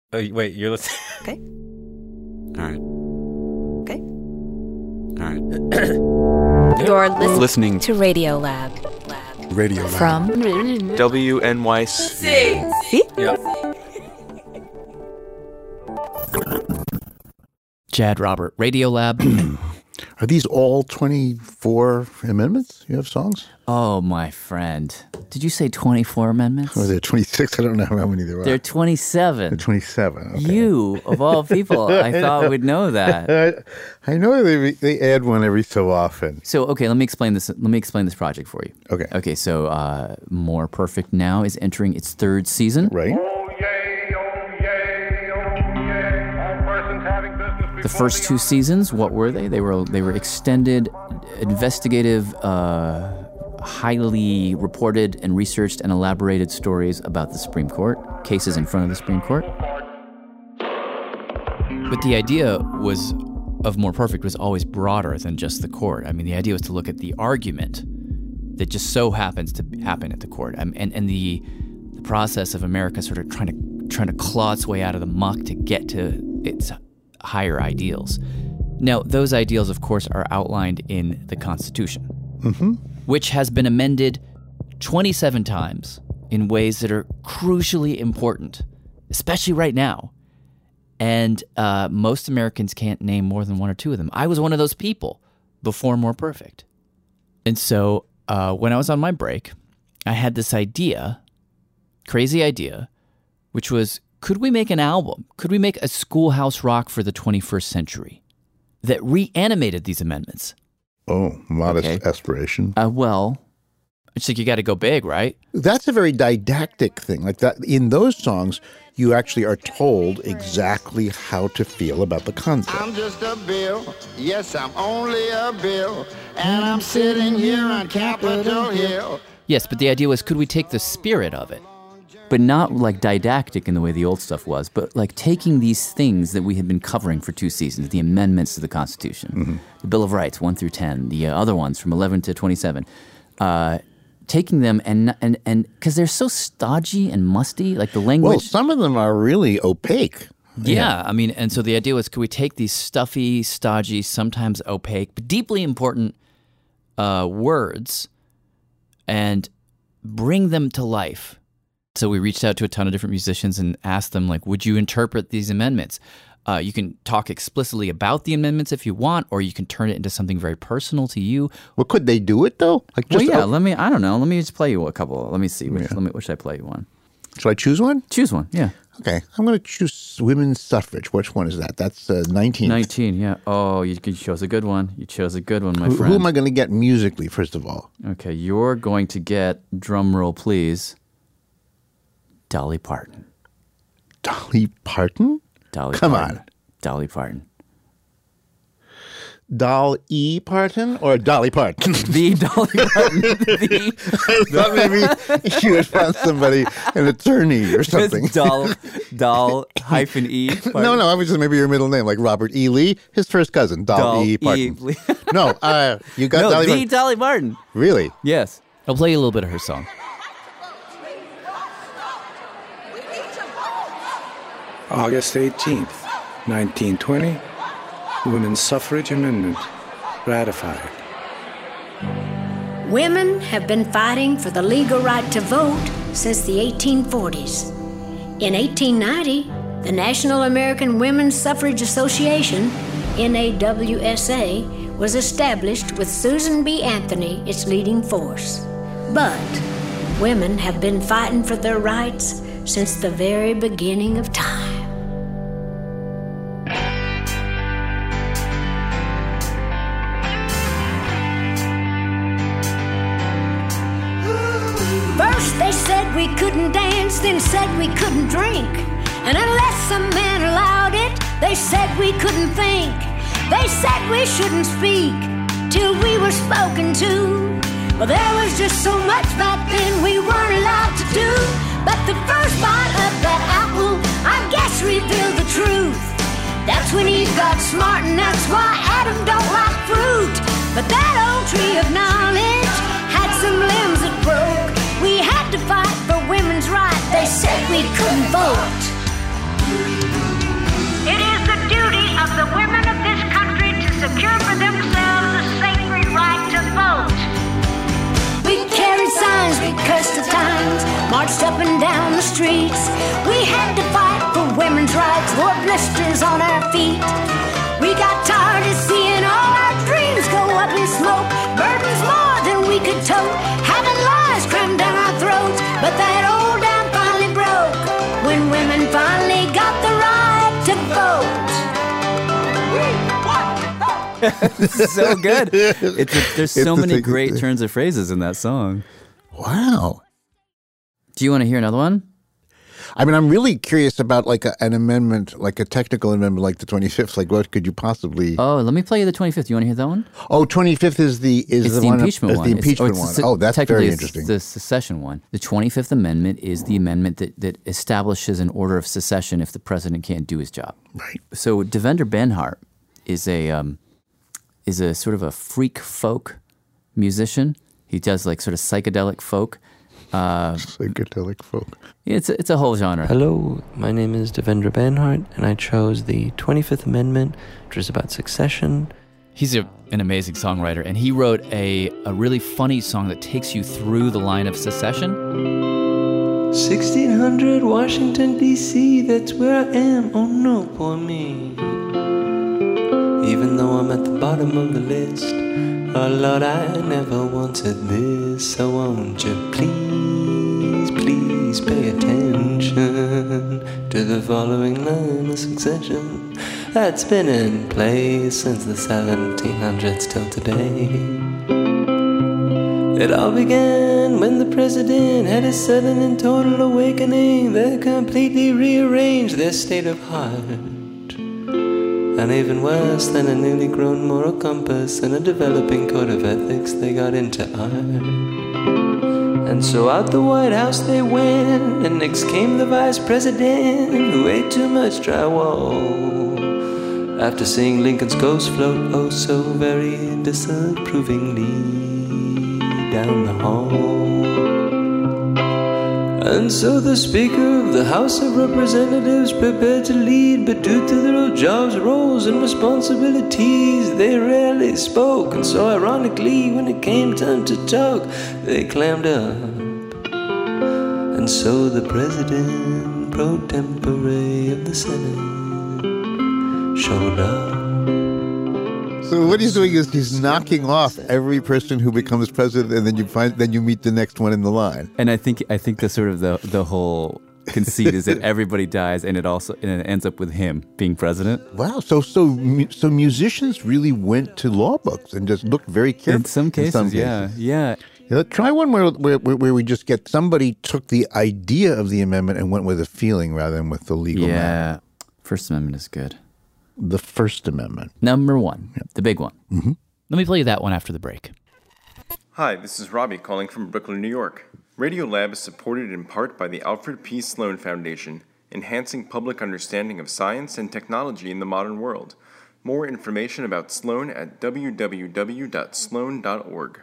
Oh, wait, you're listening. Okay. All right. Okay. All right. You're Listening to Radio Lab. Radio Lab. From WNYC. See? Yeah. Chad Robert, Radio Lab. Are these all 24 amendments? You have songs? Oh, my friend. Did you say 24 amendments? Or are there 26? I don't know how many there are. They're 27. They're 27. Okay. You, of all people, I thought would know that. I know they add one every so often. So, okay, let me explain this project for you. Okay. Okay, so More Perfect Now is entering its third season. Right? The first two seasons, what were they? They were extended, investigative, highly reported and researched and elaborated stories about the Supreme Court, cases in front of the Supreme Court. But the idea of More Perfect was always broader than just the court. I mean, the idea was to look at the argument that just so happens to happen at the court, and the process of America sort of trying to claw its way out of the muck to get to its higher ideals. Now, those ideals, of course, are outlined in the Constitution, which has been amended 27 times in ways that are crucially important, especially right now. And most Americans can't name more than one or two of them. I was one of those people before More Perfect. And so when I was on my break, I had this idea, crazy idea, which was, could we make an album? Could we make a schoolhouse rock for the 21st century that reanimated these amendments? Oh, modest aspiration. Well, it's like you got to go big, right? That's a very didactic thing. Like that, in those songs, you actually are told exactly how to feel about the concept. I'm just a bill. Yes, I'm only a bill. And I'm sitting here on Capitol Hill. Yes, but the idea was, could we take the spirit of it? But not like didactic in the way the old stuff was, but like taking these things that we had been covering for 2 seasons, the amendments to the Constitution, the Bill of Rights, 1 through 10, the other ones from 11 to 27, taking them and because they're so stodgy and musty, like the language. Well, some of them are really opaque. Yeah, I mean, and so the idea was, could we take these stuffy, stodgy, sometimes opaque, but deeply important words and bring them to life? So we reached out to a ton of different musicians and asked them, like, would you interpret these amendments? You can talk explicitly about the amendments if you want, or you can turn it into something very personal to you. Well, could they do it, though? Like, just I don't know. Let me just play you a couple. Let me see. Which should I play you one? Should I choose one? Choose one, yeah. Okay. I'm going to choose women's suffrage. Which one is that? That's 19. 19, yeah. Oh, you chose a good one. You chose a good one, my friend. Who am I going to get musically, first of all? Okay, you're going to get, drum roll please, Dolly Parton. Dolly Parton? Come on. Dolly Parton. Dolly Parton or Dolly Parton? The Dolly Parton. I thought maybe you had found somebody, an attorney or something. It's Doll-E. Parton. No, I was just maybe your middle name, like Robert E. Lee, his first cousin, Doll E. Parton. No, you got Dolly Parton. Dolly Parton. Really? Yes. I'll play you a little bit of her song. August 18th, 1920, Women's Suffrage Amendment ratified. Women have been fighting for the legal right to vote since the 1840s. In 1890, the National American Women's Suffrage Association, NAWSA, was established with Susan B. Anthony its leading force. But women have been fighting for their rights since the very beginning of time. First they said we couldn't dance, then said we couldn't drink. And unless a man allowed it, they said we couldn't think. They said we shouldn't speak till we were spoken to. Well, there was just so much back then we weren't allowed to do. But the first bite of that apple, I guess, revealed the truth. That's when Eve got smart, and that's why Adam don't like fruit. But that old tree of knowledge had some limbs that broke. We had to fight for women's rights. They said we couldn't vote. marched up and down the streets. We had to fight for women's rights, wore blisters on our feet. We got tired of seeing all our dreams go up in smoke, burdens more than we could tote, having lies crammed down our throats. But that old dam finally broke when women finally got the right to vote. So good. There's so many great turns of phrases in that song. Wow. Do you want to hear another one? I mean, I'm really curious about like an amendment, like a technical amendment like the 25th. Like what could you possibly... Oh, let me play you the 25th. You want to hear that one? Oh, 25th is the one impeachment one. The impeachment one. Oh, that's very interesting. It's the secession one. The 25th Amendment is the amendment that establishes an order of secession if the president can't do his job. Right. So Devendra Banhart is a sort of a freak folk musician. He does like sort of psychedelic folk. Psychedelic folk. It's a whole genre. Hello, my name is Devendra Banhart, and I chose the 25th Amendment, which is about succession. He's an amazing songwriter, and he wrote a really funny song that takes you through the line of secession. 1600 Washington, D.C., that's where I am, oh no, poor me. Even though I'm at the bottom of the list, oh Lord, I never wanted this. So won't you please, please pay attention to the following line of succession that's been in place since the 1700s till today. It all began when the president had a sudden and total awakening that completely rearranged their state of heart. And even worse than a newly grown moral compass and a developing code of ethics, they got into art. And so out the White House they went, and next came the vice president who ate too much drywall. After seeing Lincoln's ghost float oh so very disapprovingly down the hall. And so the Speaker of the House of Representatives prepared to lead, but due to their jobs, roles, and responsibilities, they rarely spoke. And so ironically, when it came time to talk, they clammed up. And so the President pro tempore of the Senate showed up. So what he's doing is he's knocking off every person who becomes president, and then you meet the next one in the line. And I think the sort of the whole conceit is that everybody dies, and it ends up with him being president. Wow! So musicians really went to law books and just looked very carefully. In some cases. Yeah. Try one where we just get somebody took the idea of the amendment and went with a feeling rather than with the legal. Yeah, First Amendment is good. The First Amendment. Number one, the big one. Mm-hmm. Let me play you that one after the break. Hi, this is Robbie calling from Brooklyn, New York. Radiolab is supported in part by the Alfred P. Sloan Foundation, enhancing public understanding of science and technology in the modern world. More information about Sloan at www.sloan.org.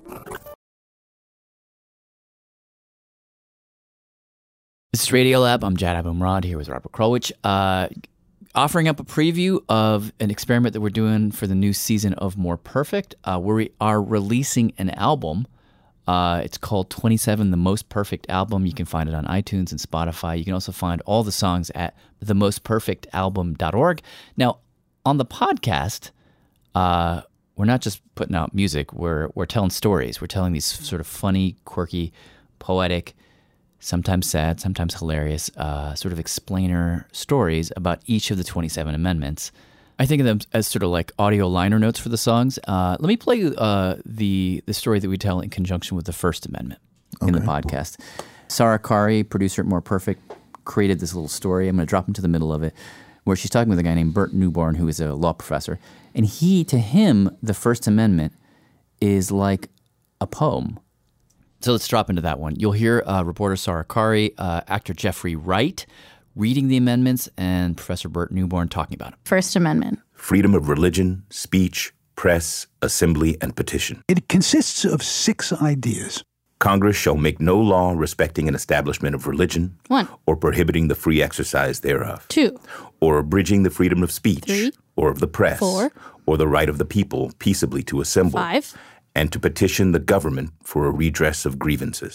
This is Radiolab. I'm Jad Abumrad here with Robert Krulwich. Offering up a preview of an experiment that we're doing for the new season of More Perfect. We are releasing an album. It's called 27, The Most Perfect Album. You can find it on iTunes and Spotify. You can also find all the songs at themostperfectalbum.org. Now, on the podcast, we're not just putting out music. We're telling stories. We're telling these sort of funny, quirky, poetic, sometimes sad, sometimes hilarious, sort of explainer stories about each of the 27 amendments. I think of them as sort of like audio liner notes for the songs. Let me play you the story that we tell in conjunction with the First Amendment in the podcast. Sarah Kari, producer at More Perfect, created this little story. I'm going to drop into the middle of it, where she's talking with a guy named Bert Newborn, who is a law professor. And to him, the First Amendment is like a poem. So let's drop into that one. You'll hear reporter Sarah Kari, actor Jeffrey Wright reading the amendments, and Professor Bert Newborn talking about it. First Amendment. Freedom of religion, speech, press, assembly, and petition. It consists of 6 ideas. Congress shall make no law respecting an establishment of religion. 1. Or prohibiting the free exercise thereof. 2. Or abridging the freedom of speech. 3. Or of the press. 4. Or the right of the people peaceably to assemble. 5. And to petition the government for a redress of grievances.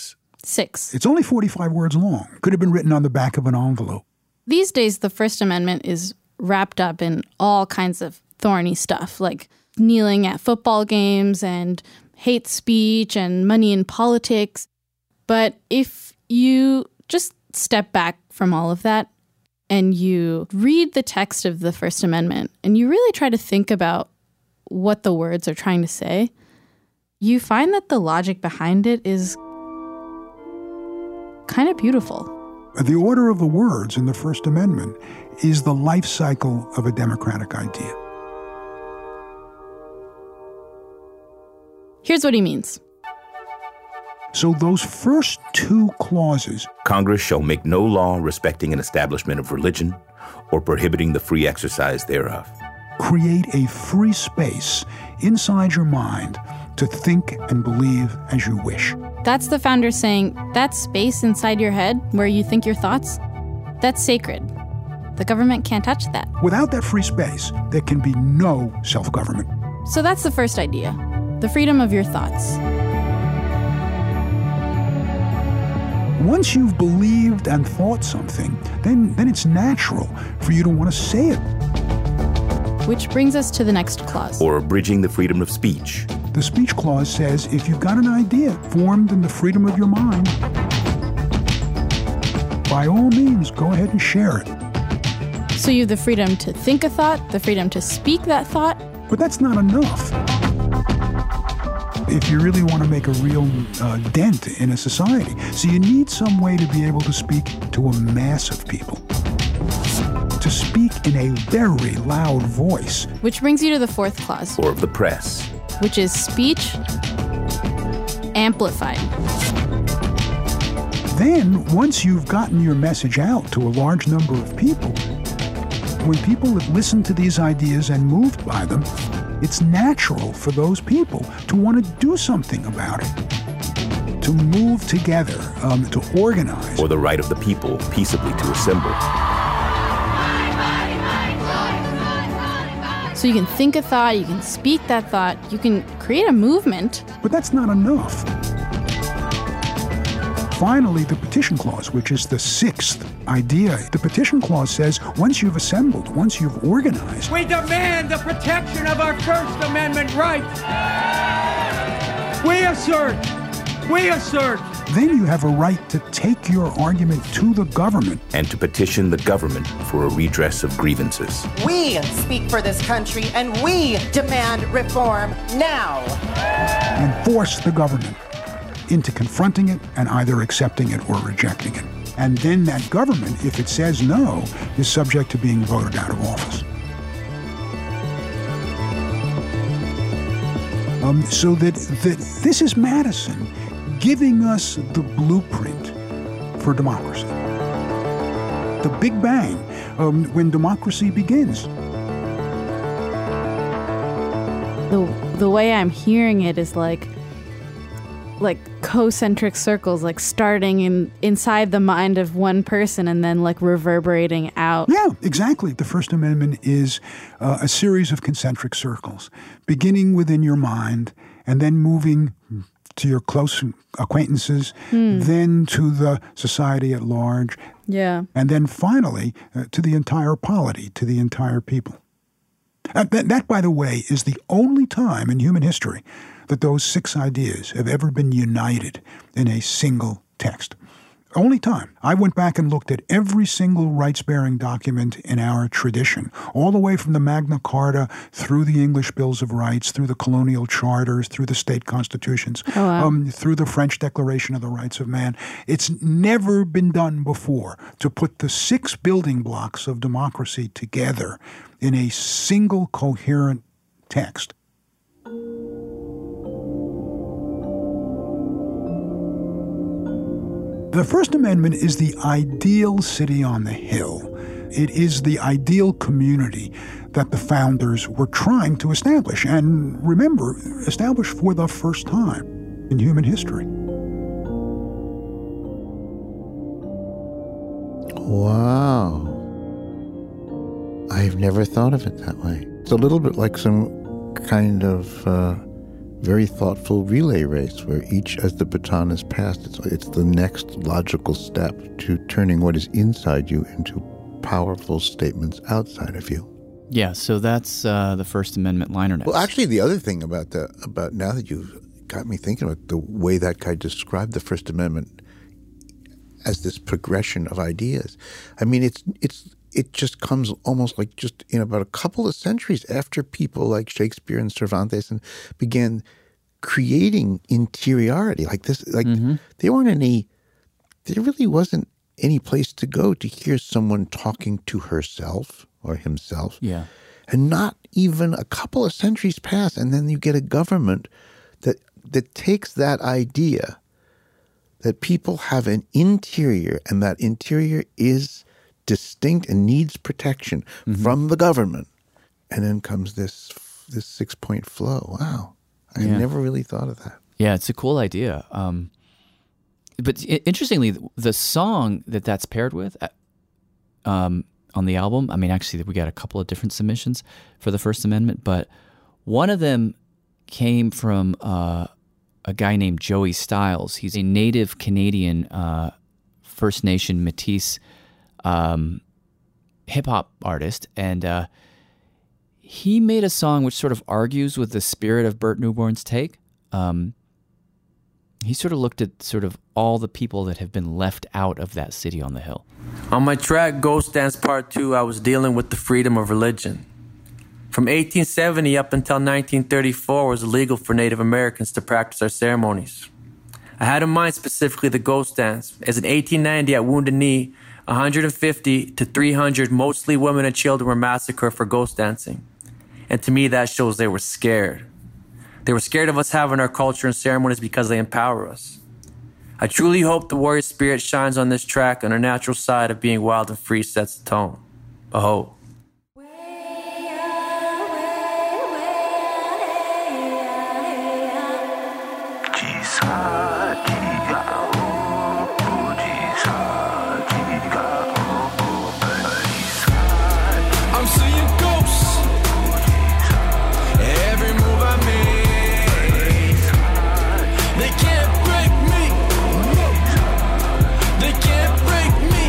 6. It's only 45 words long. Could have been written on the back of an envelope. These days, the First Amendment is wrapped up in all kinds of thorny stuff, like kneeling at football games and hate speech and money in politics. But if you just step back from all of that and you read the text of the First Amendment and you really try to think about what the words are trying to say, you find that the logic behind it is kind of beautiful. The order of the words in the First Amendment is the life cycle of a democratic idea. Here's what he means. So those first two clauses, Congress shall make no law respecting an establishment of religion or prohibiting the free exercise thereof, create a free space inside your mind to think and believe as you wish. That's the founders saying that space inside your head where you think your thoughts, that's sacred. The government can't touch that. Without that free space, there can be no self-government. So that's the first idea, the freedom of your thoughts. Once you've believed and thought something, then it's natural for you to want to say it. Which brings us to the next clause. or abridging the freedom of speech. The speech clause says if you've got an idea formed in the freedom of your mind, by all means, go ahead and share it. So you have the freedom to think a thought, the freedom to speak that thought. But that's not enough. If you really want to make a real dent in a society, so you need some way to be able to speak to a mass of people. To speak in a very loud voice. Which brings you to the fourth clause. Or of the press. Which is speech amplified. Then, once you've gotten your message out to a large number of people, when people have listened to these ideas and moved by them, it's natural for those people to want to do something about it, to move together, to organize. Or the right of the people peaceably to assemble. So you can think a thought, you can speak that thought, you can create a movement. But that's not enough. Finally, the petition clause, which is the sixth idea. The petition clause says once you've assembled, once you've organized, we demand the protection of our First Amendment rights. We assert, then you have a right to take your argument to the government. And to petition the government for a redress of grievances. We speak for this country and we demand reform now. And force the government into confronting it and either accepting it or rejecting it. And then that government, if it says no, is subject to being voted out of office. So that this is Madison giving us the blueprint for democracy. The Big Bang, when democracy begins. The way I'm hearing it is like concentric circles, like starting inside the mind of one person and then like reverberating out. Yeah, exactly. The First Amendment is a series of concentric circles, beginning within your mind and then moving to your close acquaintances, then to the society at large, and then finally to the entire polity, to the entire people. That, by the way, is the only time in human history that those six ideas have ever been united in a single text. Only time. I went back and looked at every single rights-bearing document in our tradition, all the way from the Magna Carta, through the English Bills of Rights, through the colonial charters, through the state constitutions, through the French Declaration of the Rights of Man. It's never been done before to put the six building blocks of democracy together in a single coherent text. The First Amendment is the ideal city on the hill. It is the ideal community that the founders were trying to establish, and remember, establish for the first time in human history. Wow. I've never thought of it that way. It's a little bit like some kind of very thoughtful relay race where each, as the baton is passed, it's the next logical step to turning what is inside you into powerful statements outside of you. Yeah, so that's the First Amendment liner notes. Well, actually, the other thing about now that you've got me thinking about the way that guy described the First Amendment as this progression of ideas, I mean, it just comes almost like just in about a couple of centuries after people like Shakespeare and Cervantes began creating interiority like this. Like there really wasn't any place to go to hear someone talking to herself or himself. Yeah. And not even a couple of centuries pass, and then you get a government that takes that idea that people have an interior, and that interior is distinct and needs protection from the government. And then comes this 6-point flow. Wow. I never really thought of that. Yeah, it's a cool idea. But interestingly, the song that's paired with on the album, I mean, actually, we got a couple of different submissions for the First Amendment, but one of them came from a guy named Joey Styles. He's a native Canadian First Nation Métis hip-hop artist, and he made a song which sort of argues with the spirit of Burt Newborn's take. He sort of looked at sort of all the people that have been left out of that city on the hill. On my track, Ghost Dance Part 2, I was dealing with the freedom of religion. From 1870 up until 1934, it was illegal for Native Americans to practice our ceremonies. I had in mind specifically the ghost dance, as in 1890 at Wounded Knee, 150 to 300 mostly women and children were massacred for ghost dancing. And to me, that shows they were scared. They were scared of us having our culture and ceremonies because they empower us. I truly hope the warrior spirit shines on this track, and our natural side of being wild and free sets the tone. Aho. I'm seeing ghosts. Every move I make, they can't break me. They can't break me.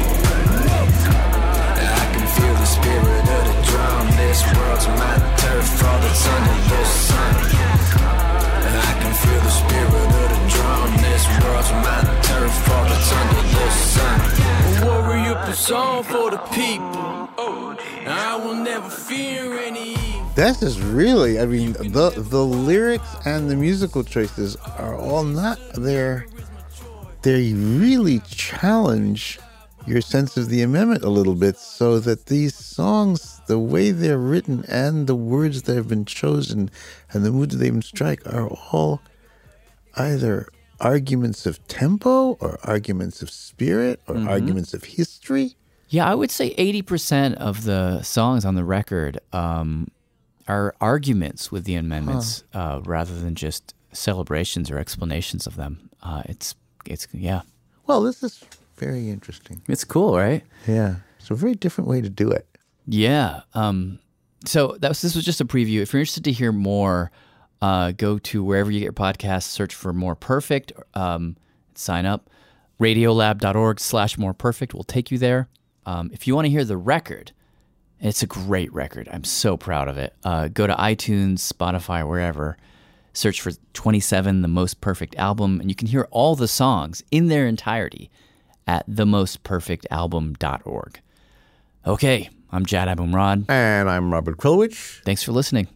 I can feel the spirit of the drum. This world's my turf, all that's under the sun. I can feel the spirit of the drum. This world's my turf, all that's under the sun. A warrior song for the people. I will never fear any evil. This is really, I mean, the lyrics and the musical choices are all not there. They really challenge your sense of the amendment a little bit, so that these songs, the way they're written and the words that have been chosen and the moods they even strike are all either arguments of tempo or arguments of spirit or arguments of history. Yeah, I would say 80% of the songs on the record are arguments with the amendments rather than just celebrations or explanations of them. It's yeah. Well, this is very interesting. It's cool, right? Yeah. It's a very different way to do it. Yeah. So this was just a preview. If you're interested to hear more, go to wherever you get your podcasts, search for More Perfect, sign up. Radiolab.org/moreperfect will take you there. If you want to hear the record, it's a great record. I'm so proud of it. Go to iTunes, Spotify, wherever. Search for 27, The Most Perfect Album, and you can hear all the songs in their entirety at themostperfectalbum.org. Okay, I'm Jad Abumrad. And I'm Robert Krulwich. Thanks for listening.